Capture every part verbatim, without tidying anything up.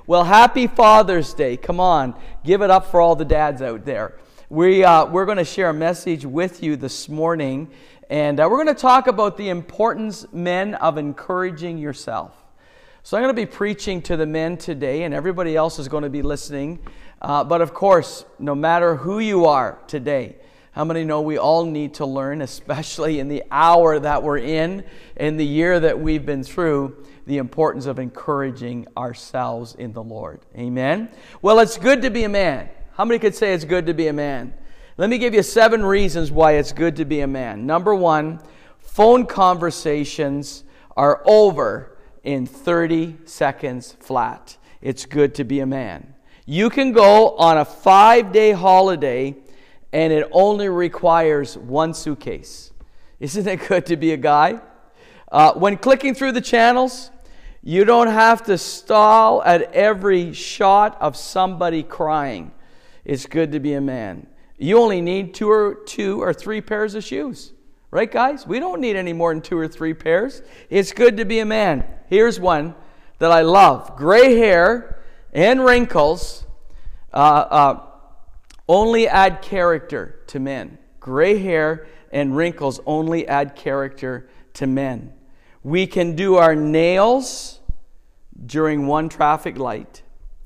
Well, happy Father's Day. Come on, give it up for all the dads out there. We, uh, we're going to share a message with you this morning, and uh, we're going to talk about the importance, men, of encouraging yourself. So I'm going to be preaching to the men today, and everybody else is going to be listening. Uh, but of course, no matter who you are today, how many know we all need to learn, especially in the hour that we're in, in the year that we've been through, the importance of encouraging ourselves in the Lord. Amen? Well, it's good to be a man. How many could say it's good to be a man? Let me give you seven reasons why it's good to be a man. Number one, phone conversations are over in thirty seconds flat. It's good to be a man. You can go on a five-day holiday and it only requires one suitcase. Isn't it good to be a guy? Uh, when clicking through the channels, you don't have to stall at every shot of somebody crying. It's good to be a man. You only need two or two or three pairs of shoes. Right, guys? We don't need any more than two or three pairs. It's good to be a man. Here's one that I love. Gray hair and wrinkles uh, uh, only add character to men. Gray hair and wrinkles only add character to men. We can do our nails during one traffic light,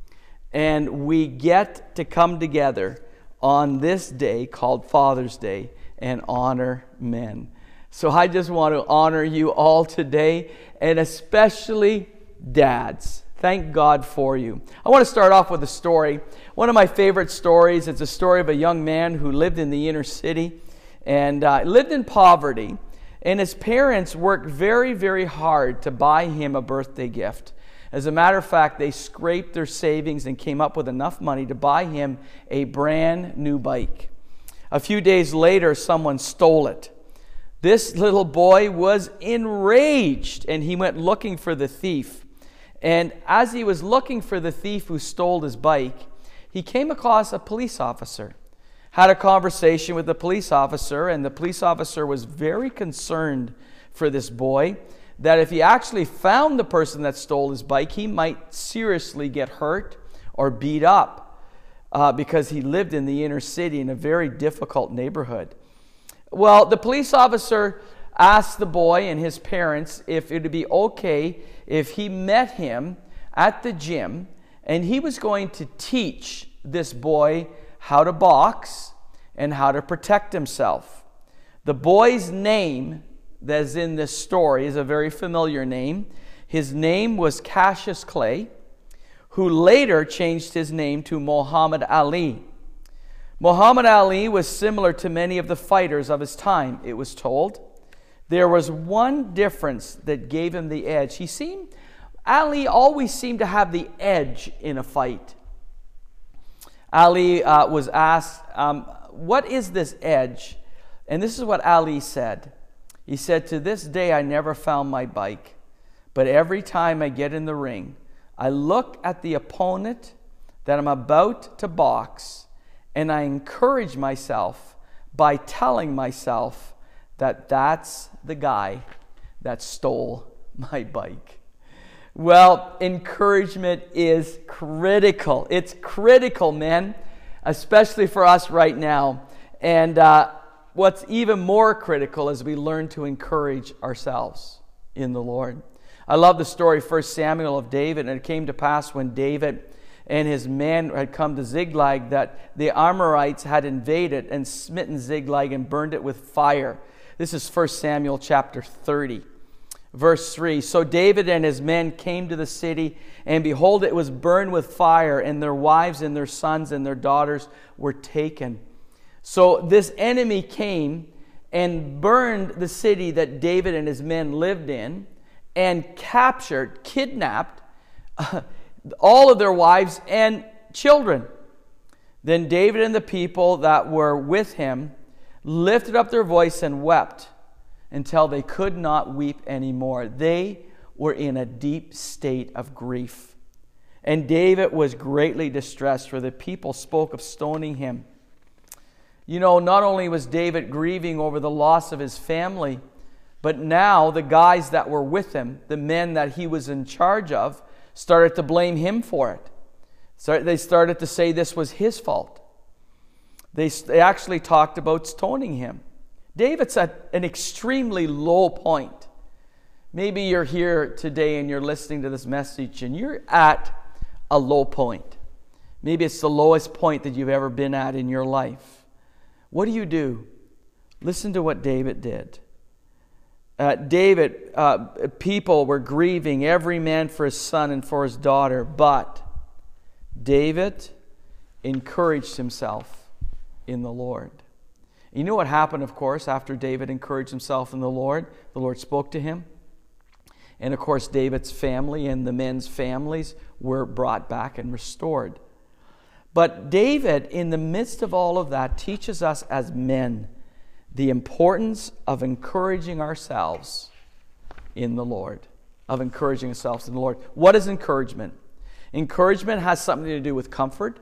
and we get to come together on this day called Father's Day and honor men. So I just want to honor you all today, and especially dads. Thank God for you. I want to start off with a story. One of my favorite stories. It's a story of a young man who lived in the inner city and uh, lived in poverty. And his parents worked very, very hard to buy him a birthday gift. As a matter of fact, they scraped their savings and came up with enough money to buy him a brand new bike. A few days later, someone stole it. This little boy was enraged, and he went looking for the thief. And as he was looking for the thief who stole his bike, he came across a police officer, had a conversation with the police officer, and the police officer was very concerned for this boy, that if he actually found the person that stole his bike, he might seriously get hurt or beat up uh, because he lived in the inner city in a very difficult neighborhood. Well, the police officer asked the boy and his parents if it would be okay if he met him at the gym, and he was going to teach this boy how to box and how to protect himself. The boy's name that is in this story is a very familiar name. His name was Cassius Clay, who later changed his name to Muhammad Ali. Muhammad Ali was similar to many of the fighters of his time, it was told. There was one difference that gave him the edge. He seemed, Ali always seemed to have the edge in a fight. Ali uh, was asked, um, what is this edge? And this is what Ali said. He said, to this day I never found my bike, but every time I get in the ring, I look at the opponent that I'm about to box, and I encourage myself by telling myself that that's the guy that stole my bike. Well, encouragement is critical. It's critical, men, especially for us right now. And uh, what's even more critical is we learn to encourage ourselves in the Lord. I love the story, First Samuel, of David. And it came to pass when David and his men had come to Ziklag that the Amorites had invaded and smitten Ziklag and burned it with fire. This is First Samuel chapter thirty, verse three. So David and his men came to the city, and behold, it was burned with fire, and their wives and their sons and their daughters were taken. So this enemy came and burned the city that David and his men lived in, and captured, kidnapped uh, all of their wives and children. Then David and the people that were with him lifted up their voice and wept until they could not weep anymore. They were in a deep state of grief. And David was greatly distressed, for the people spoke of stoning him. You know, not only was David grieving over the loss of his family, but now the guys that were with him, the men that he was in charge of, started to blame him for it. So they started to say this was his fault. They, they actually talked about stoning him. David's at an extremely low point. Maybe you're here today and you're listening to this message and you're at a low point. Maybe it's the lowest point that you've ever been at in your life. What do you do? Listen to what David did. Uh, David, uh, people were grieving, every man for his son and for his daughter, but David encouraged himself in the Lord. You know what happened, of course, after David encouraged himself in the Lord? The Lord spoke to him. And, of course, David's family and the men's families were brought back and restored. But David, in the midst of all of that, teaches us as men the importance of encouraging ourselves in the Lord. Of encouraging ourselves in the Lord. What is encouragement? Encouragement has something to do with comfort.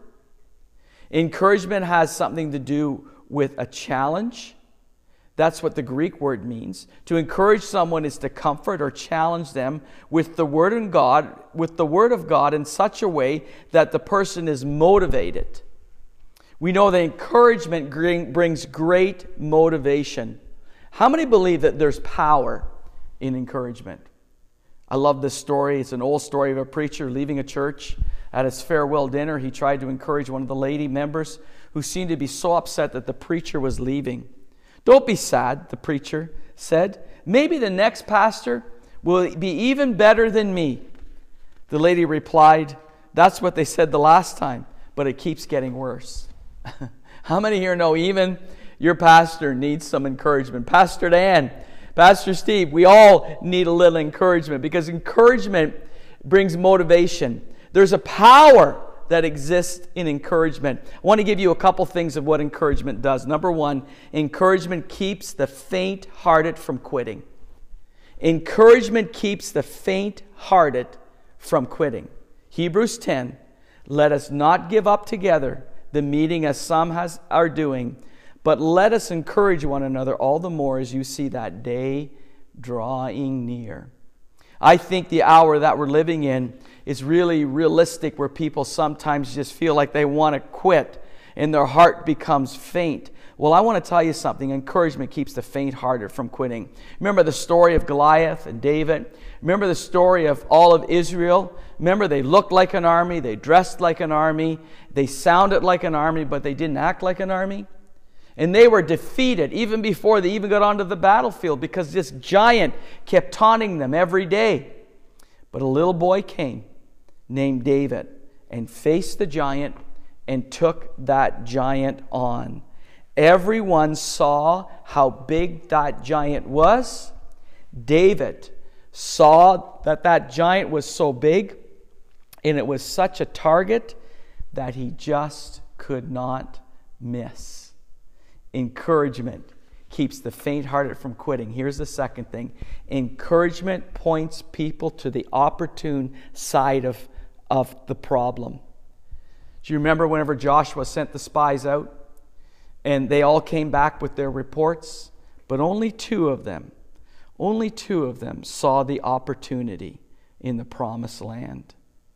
Encouragement has something to do with a challenge. That's what the Greek word means. To encourage someone is to comfort or challenge them with the word of God, with the word of God in such a way that the person is motivated. We know that encouragement brings great motivation. How many believe that there's power in encouragement? I love this story. It's an old story of a preacher leaving a church. At his farewell dinner, he tried to encourage one of the lady members who seemed to be so upset that the preacher was leaving. "Don't be sad," the preacher said. "Maybe the next pastor will be even better than me." The lady replied, "That's what they said the last time, but it keeps getting worse." How many here know even your pastor needs some encouragement? Pastor Dan, Pastor Steve, we all need a little encouragement because encouragement brings motivation. There's a power that exists in encouragement. I want to give you a couple things of what encouragement does. Number one, encouragement keeps the faint-hearted from quitting. Encouragement keeps the faint-hearted from quitting. Hebrews ten, let us not give up together the meeting as some has, are doing, but let us encourage one another all the more as you see that day drawing near. I think the hour that we're living in is really realistic, where people sometimes just feel like they want to quit and their heart becomes faint. Well, I want to tell you something. Encouragement keeps the faint-hearted from quitting. Remember the story of Goliath and David? Remember the story of all of Israel? Remember, they looked like an army, they dressed like an army, they sounded like an army, but they didn't act like an army. And they were defeated even before they even got onto the battlefield because this giant kept taunting them every day. But a little boy came named David and faced the giant and took that giant on. Everyone saw how big that giant was. David saw that that giant was so big and it was such a target that he just could not miss. Encouragement keeps the faint-hearted from quitting. Here's the second thing. Encouragement points people to the opportune side of, of the problem. Do you remember whenever Joshua sent the spies out? And they all came back with their reports, but only two of them, only two of them saw the opportunity in the promised land.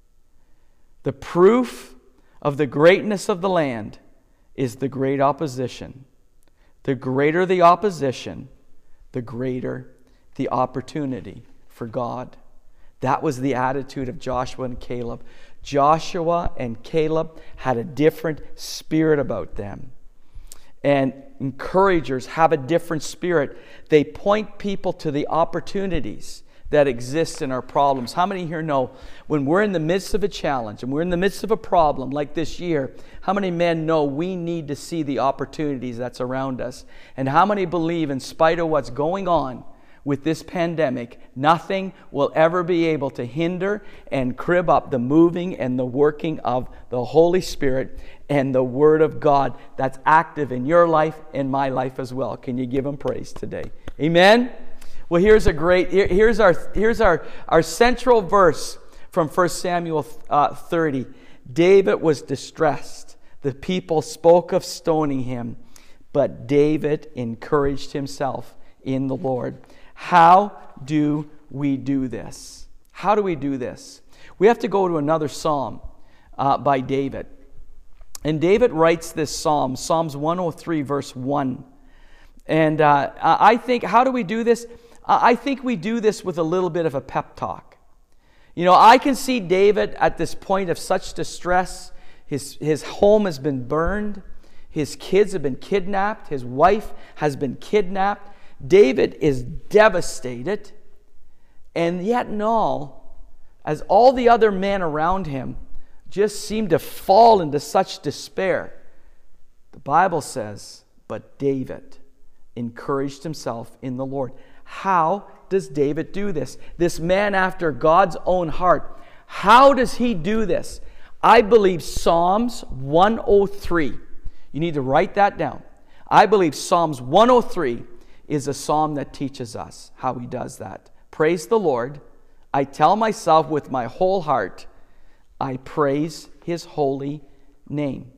The proof of the greatness of the land is the great opposition. The greater the opposition, the greater the opportunity for God. That was the attitude of Joshua and Caleb. Joshua and Caleb had a different spirit about them. And encouragers have a different spirit. They point people to the opportunities that exist in our problems. How many here know when we're in the midst of a challenge and we're in the midst of a problem like this year, how many men know we need to see the opportunities that's around us? And how many believe, in spite of what's going on with this pandemic, nothing will ever be able to hinder and crib up the moving and the working of the Holy Spirit and the Word of God that's active in your life and my life as well? Can you give Him praise today? Amen? Well, here's a great, here, here's our here's our, our central verse from First Samuel uh, thirty. David was distressed. The people spoke of stoning him, but David encouraged himself in the Lord. How do we do this? How do we do this? We have to go to another psalm. uh, by David. And David writes this psalm, Psalms one oh three, verse one. And uh, I think, how do we do this? I think we do this with a little bit of a pep talk. You know, I can see David at this point of such distress. His, his home has been burned. His kids have been kidnapped. His wife has been kidnapped. David is devastated. And yet and all, as all the other men around him just seem to fall into such despair, the Bible says, but David encouraged himself in the Lord. How does David do this? This man after God's own heart. How does he do this? I believe Psalms one oh three. You need to write that down. I believe Psalms one oh three is a psalm that teaches us how he does that. Praise the Lord. I tell myself with my whole heart, I praise his holy name.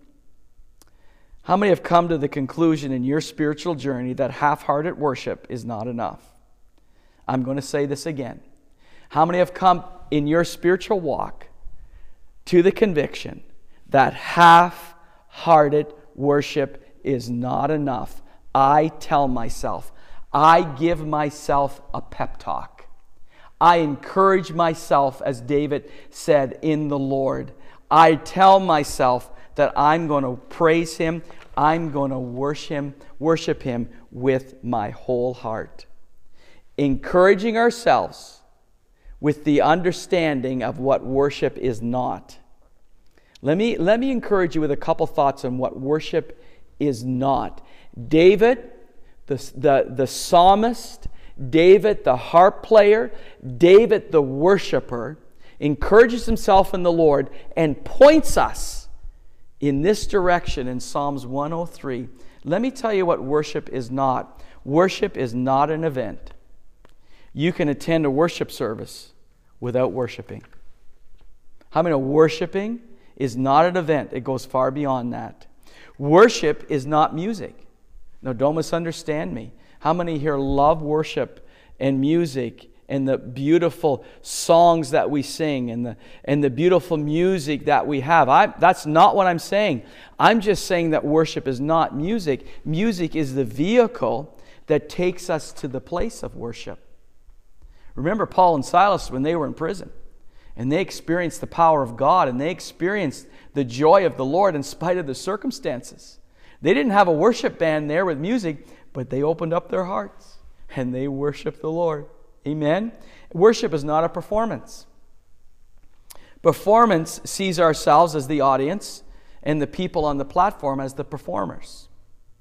How many have come to the conclusion in your spiritual journey that half-hearted worship is not enough? I'm going to say this again. How many have come in your spiritual walk to the conviction that half-hearted worship is not enough? I tell myself, I give myself a pep talk. I encourage myself, as David said, in the Lord. I tell myself that I'm going to praise him. I'm going to worship him, worship him with my whole heart. Encouraging ourselves with the understanding of what worship is not. Let me, let me encourage you with a couple thoughts on what worship is not. David, the, the, the psalmist, David, the harp player, David, the worshiper, encourages himself in the Lord and points us in this direction in Psalms one oh three. Let me tell you what worship is not. Worship is not an event. You can attend a worship service without worshiping. How many know worshiping is not an event? It goes far beyond that. Worship is not music. No, don't misunderstand me. How many here love worship and music and the beautiful songs that we sing and the and the beautiful music that we have? I, that's not what I'm saying. I'm just saying that worship is not music. Music is the vehicle that takes us to the place of worship. Remember Paul and Silas when they were in prison, and they experienced the power of God, and they experienced the joy of the Lord in spite of the circumstances. They didn't have a worship band there with music, but they opened up their hearts and they worshiped the Lord. Amen? Worship is not a performance. Performance sees ourselves as the audience and the people on the platform as the performers.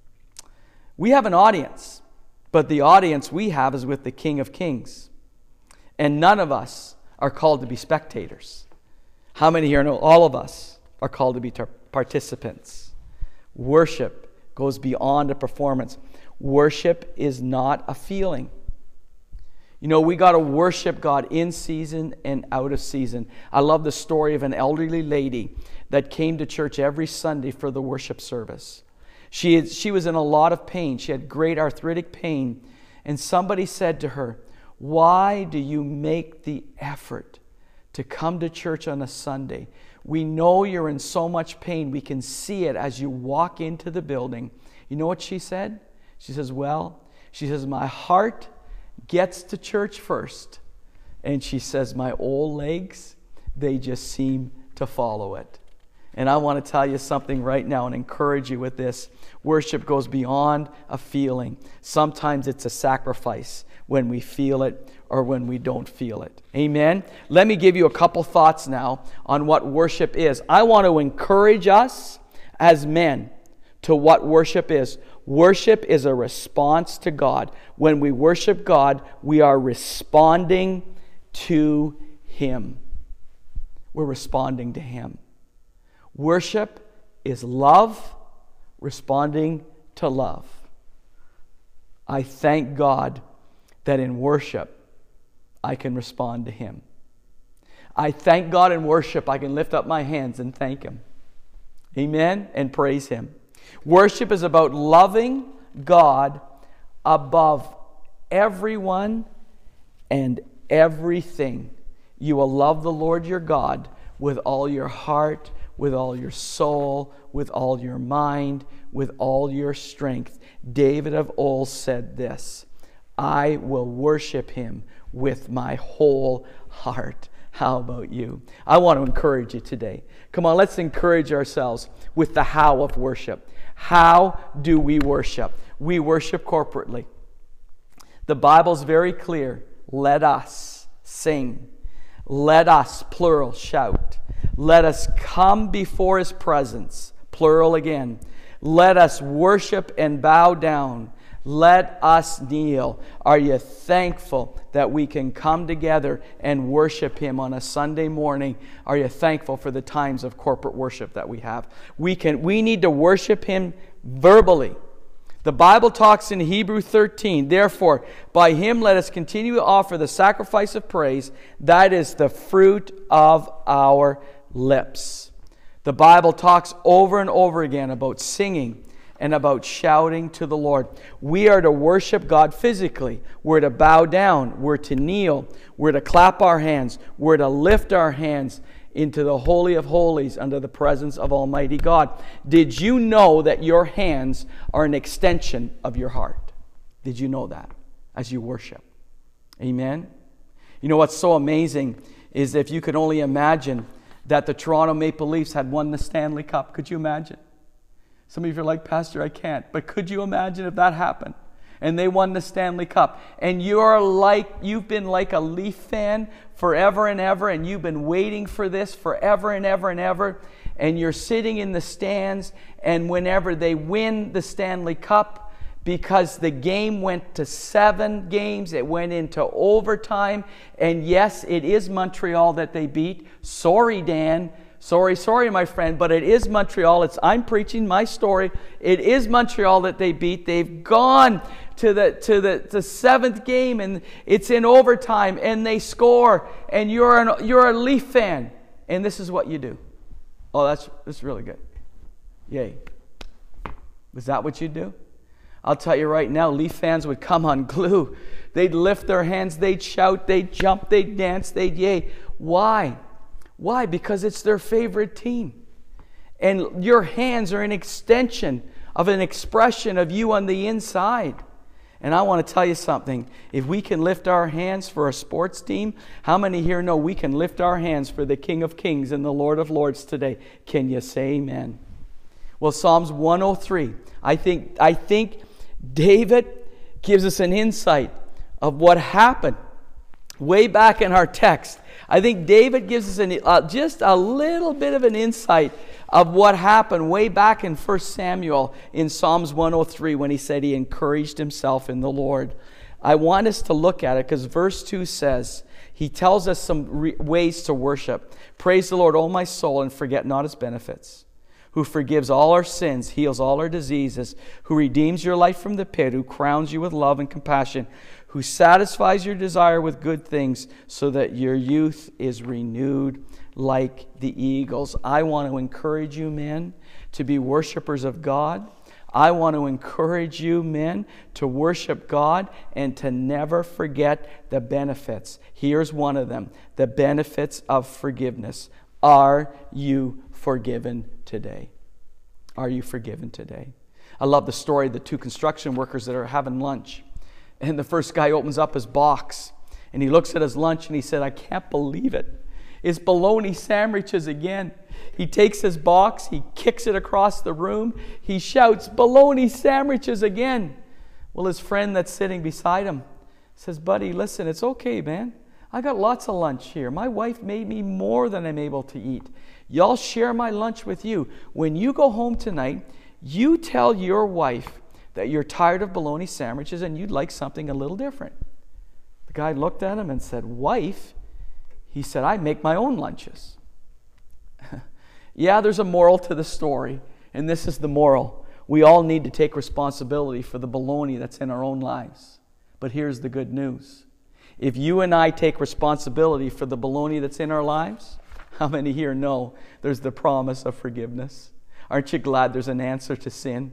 We have an audience, but the audience we have is with the King of Kings. And none of us are called to be spectators. How many here know all of us are called to be participants? Worship goes beyond a performance. Worship is not a feeling. You know, we got to worship God in season and out of season. I love the story of an elderly lady that came to church every Sunday for the worship service. She, had, she was in a lot of pain. She had great arthritic pain. And somebody said to her, "Why do you make the effort to come to church on a Sunday? We know you're in so much pain. We can see it as you walk into the building." You know what she said? She says, well, she says, my heart gets to church first. And she says, my old legs, they just seem to follow it. And I want to tell you something right now and encourage you with this. Worship goes beyond a feeling. Sometimes it's a sacrifice when we feel it or when we don't feel it. Amen? Let me give you a couple thoughts now on what worship is. I want to encourage us as men to what worship is. Worship is a response to God. When we worship God, we are responding to Him. We're responding to Him. Worship is love responding to love. I thank God that in worship I can respond to Him. I thank God in worship I can lift up my hands and thank Him. Amen? And praise Him. Worship is about loving God above everyone and everything. You will love the Lord your God with all your heart, with all your soul, with all your mind, with all your strength. David of old said this, I will worship him with my whole heart. How about you? I want to encourage you today. Come on, let's encourage ourselves with the how of worship. How do we worship? We worship corporately. The Bible's very clear. Let us sing. Let us, plural, shout. Let us come before his presence, plural again. Let us worship and bow down. Let us kneel. Are you thankful that we can come together and worship him on a Sunday morning? Are you thankful for the times of corporate worship that we have? We can. We need to worship him verbally. The Bible talks in Hebrews thirteen, therefore, by him let us continue to offer the sacrifice of praise, that is the fruit of our lips. The Bible talks over and over again about singing and about shouting to the Lord. We are to worship God physically. We're to bow down. We're to kneel. We're to clap our hands. We're to lift our hands into the Holy of Holies under the presence of Almighty God. Did you know that your hands are an extension of your heart? Did you know that as you worship? Amen? You know what's so amazing is if you could only imagine that the Toronto Maple Leafs had won the Stanley Cup. Could you imagine? Some of you are like, Pastor, I can't. But could you imagine if that happened? And they won the Stanley Cup. And you're like, you've been like a Leaf fan forever and ever, and you've been waiting for this forever and ever and ever. And you're sitting in the stands, and whenever they win the Stanley Cup, because the game went to seven games, it went into overtime, and yes, it is Montreal that they beat. Sorry, Dan. Sorry, sorry, my friend, but it is Montreal. It's, I'm preaching my story. It is Montreal that they beat. They've gone to the to the, the seventh game, and it's in overtime, and they score, and you're an, you're a Leaf fan, and this is what you do. Oh, that's that's really good. Yay. Was that what you do? I'll tell you right now, Leaf fans would come unglued. They'd lift their hands, they'd shout, they'd jump, they'd dance, they'd yay. Why? Why? Because it's their favorite team. And your hands are an extension of an expression of you on the inside. And I want to tell you something. If we can lift our hands for a sports team, how many here know we can lift our hands for the King of Kings and the Lord of Lords today? Can you say amen? Well, Psalms one oh three. I think, I think David gives us an insight of what happened way back in our text. I think David gives us an, uh, just a little bit of an insight of what happened way back in First Samuel in Psalms one oh three when he said he encouraged himself in the Lord. I want us to look at it because verse two says, he tells us some re- ways to worship. Praise the Lord, O my soul, and forget not his benefits. Who forgives all our sins, heals all our diseases, who redeems your life from the pit, who crowns you with love and compassion, who satisfies your desire with good things so that your youth is renewed like the eagles. I want to encourage you, men, to be worshipers of God. I want to encourage you, men, to worship God and to never forget the benefits. Here's one of them, the benefits of forgiveness. Are you forgiven today? Are you forgiven today? I love the story of the two construction workers that are having lunch. And the first guy opens up his box and he looks at his lunch and he said, I can't believe it. It's bologna sandwiches again. He takes his box, he kicks it across the room, he shouts, bologna sandwiches again. Well, his friend that's sitting beside him says, buddy, listen, it's okay, man. I got lots of lunch here. My wife made me more than I'm able to eat. Y'all share my lunch with you. When you go home tonight, you tell your wife that you're tired of bologna sandwiches and you'd like something a little different. The guy looked at him and said, wife? He said, I make my own lunches. Yeah, there's a moral to the story, and this is the moral. We all need to take responsibility for the bologna that's in our own lives. But here's the good news. If you and I take responsibility for the bologna that's in our lives, how many here know there's the promise of forgiveness? Aren't you glad there's an answer to sin?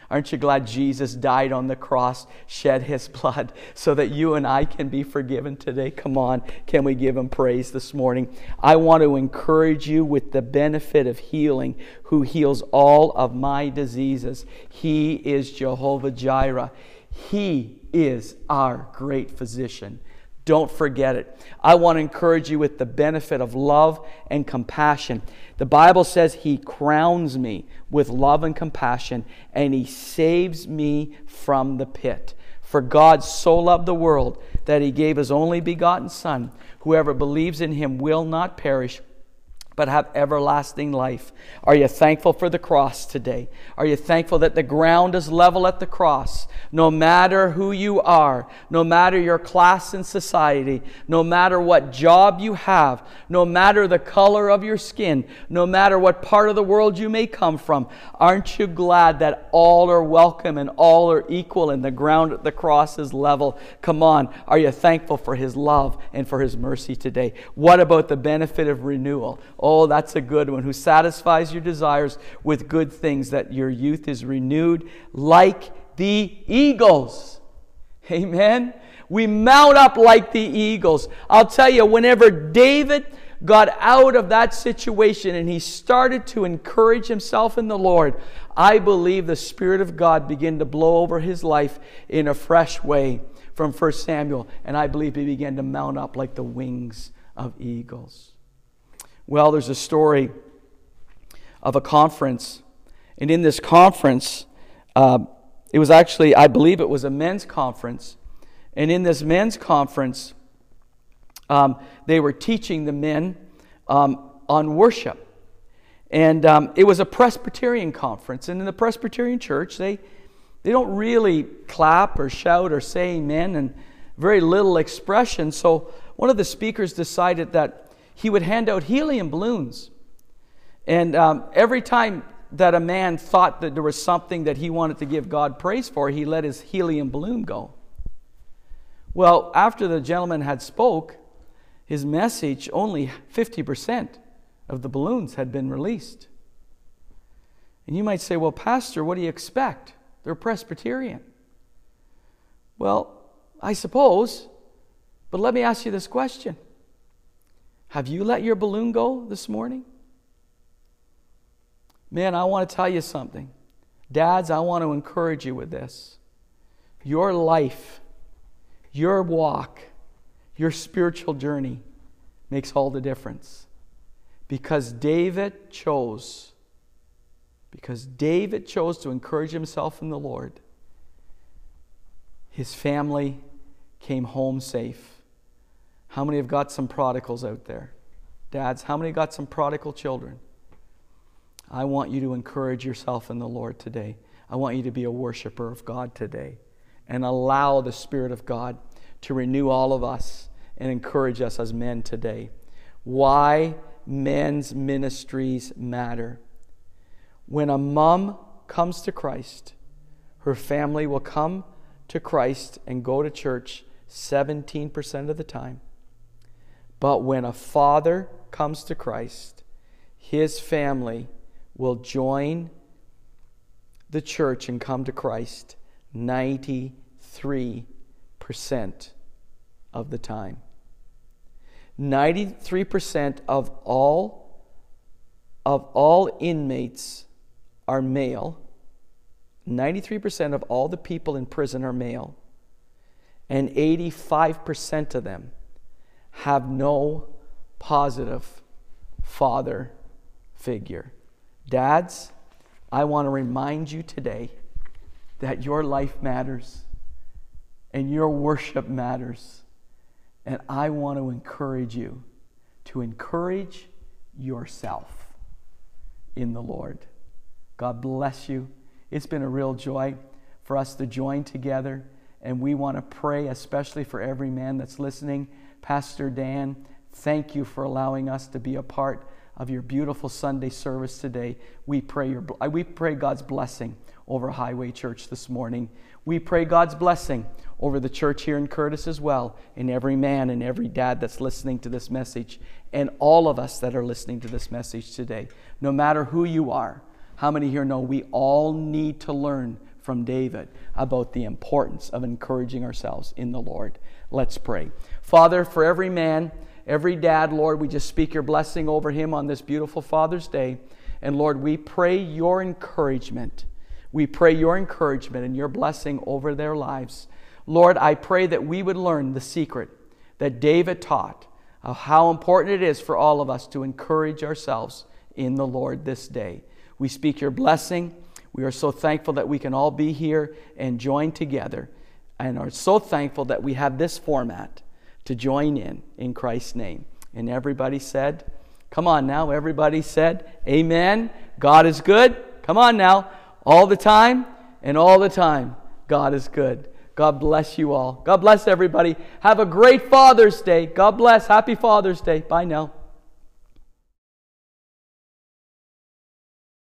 Aren't you glad Jesus died on the cross, shed his blood, so that you and I can be forgiven today? Come on, can we give him praise this morning? I want to encourage you with the benefit of healing, who heals all of my diseases. He is Jehovah Jireh. He is our great physician. Don't forget it. I want to encourage you with the benefit of love and compassion. The Bible says he crowns me with love and compassion, and he saves me from the pit. For God so loved the world that he gave his only begotten Son. Whoever believes in him will not perish, but have everlasting life. Are you thankful for the cross today? Are you thankful that the ground is level at the cross? No matter who you are, no matter your class in society, no matter what job you have, no matter the color of your skin, no matter what part of the world you may come from, aren't you glad that all are welcome and all are equal and the ground at the cross is level? Come on, are you thankful for his love and for his mercy today? What about the benefit of renewal? Oh, that's a good one. Who satisfies your desires with good things, that your youth is renewed like the eagles. Amen. We mount up like the eagles. I'll tell you, whenever David got out of that situation and he started to encourage himself in the Lord, I believe the Spirit of God began to blow over his life in a fresh way from First Samuel. And I believe he began to mount up like the wings of eagles. Well, there's a story of a conference. And in this conference, uh, it was actually, I believe it was a men's conference. And in this men's conference, um, they were teaching the men um, on worship. And um, it was a Presbyterian conference. And in the Presbyterian church, they, they don't really clap or shout or say amen, and very little expression. So one of the speakers decided that he would hand out helium balloons. And um, every time that a man thought that there was something that he wanted to give God praise for, he let his helium balloon go. Well, after the gentleman had spoke his message, only fifty percent of the balloons had been released. And you might say, well, Pastor, what do you expect? They're Presbyterian. Well, I suppose, but let me ask you this question. Have you let your balloon go this morning? Man, I want to tell you something. Dads, I want to encourage you with this. Your life, your walk, your spiritual journey makes all the difference. Because David chose, because David chose to encourage himself in the Lord, his family came home safe. How many have got some prodigals out there? Dads, how many got some prodigal children? I want you to encourage yourself in the Lord today. I want you to be a worshiper of God today and allow the Spirit of God to renew all of us and encourage us as men today. Why men's ministries matter. When a mom comes to Christ, her family will come to Christ and go to church seventeen percent of the time. But when a father comes to Christ, his family will join the church and come to Christ ninety-three percent of the time. ninety-three percent of all of all inmates are male. ninety-three percent of all the people in prison are male. And eighty-five percent of them have no positive father figure. Dads, I want to remind you today that your life matters and your worship matters. And I want to encourage you to encourage yourself in the Lord. God bless you. It's been a real joy for us to join together, and we want to pray especially for every man that's listening. Pastor Dan, thank you for allowing us to be a part of your beautiful Sunday service today. We pray your we pray God's blessing over Highway Church this morning. We pray God's blessing over the church here in Curtis as well, and every man and every dad that's listening to this message, and all of us that are listening to this message today. No matter who you are, how many here know we all need to learn from David about the importance of encouraging ourselves in the Lord. Let's pray. Father, for every man, every dad, Lord, we just speak your blessing over him on this beautiful Father's Day. And Lord, we pray your encouragement. We pray your encouragement and your blessing over their lives. Lord, I pray that we would learn the secret that David taught of how important it is for all of us to encourage ourselves in the Lord this day. We speak your blessing. We are so thankful that we can all be here and join together, and are so thankful that we have this format to join in, in Christ's name. And everybody said, come on now, everybody said, amen. God is good. Come on now, all the time and all the time, God is good. God bless you all. God bless everybody. Have a great Father's Day. God bless. Happy Father's Day. Bye now.